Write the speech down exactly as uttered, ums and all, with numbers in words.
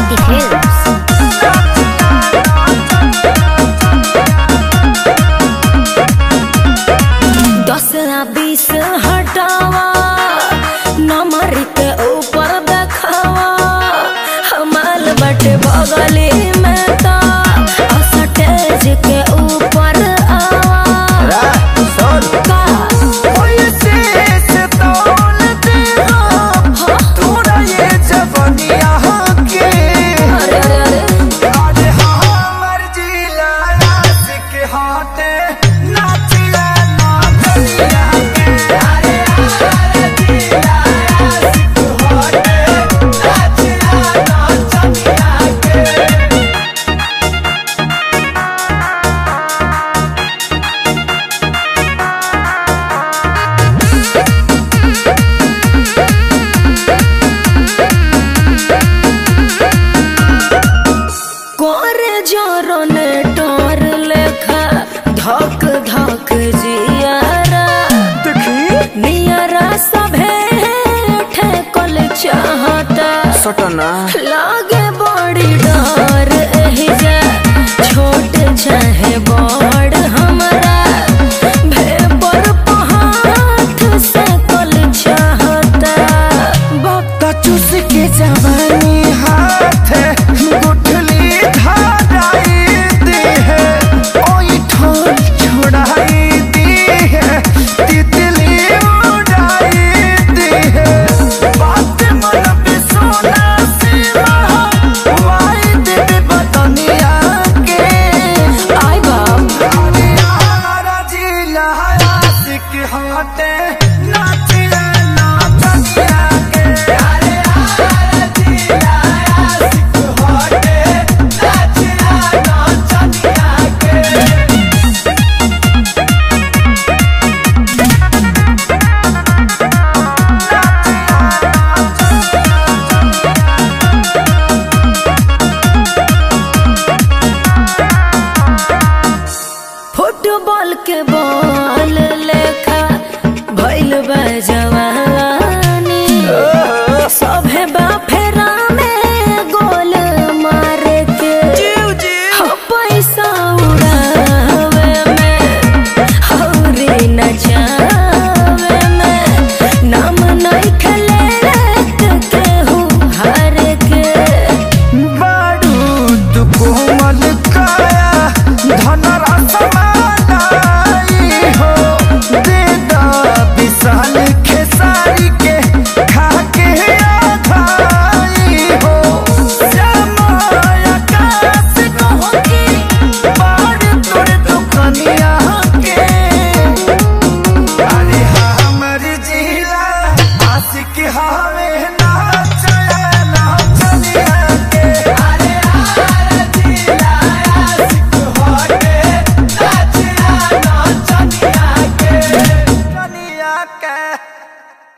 City Films. दस बीस हटावा नंबर के ऊपर देखावा हमाल बटे बगली में तो स्टेज के ऊपर आवा का कोई से से तौल दे हो थोड़ा ये जवानिया के अरे अरे अरे आज हमर जिला आशिक हाथे नाचिया नाचिया के अरे हमर जिला आशिक हाथे नाचिया नाचिया के कोरे जोरो ने टोर लेखा धक धक जियारा देखी नियरा सभे ठेकल चाहता सटना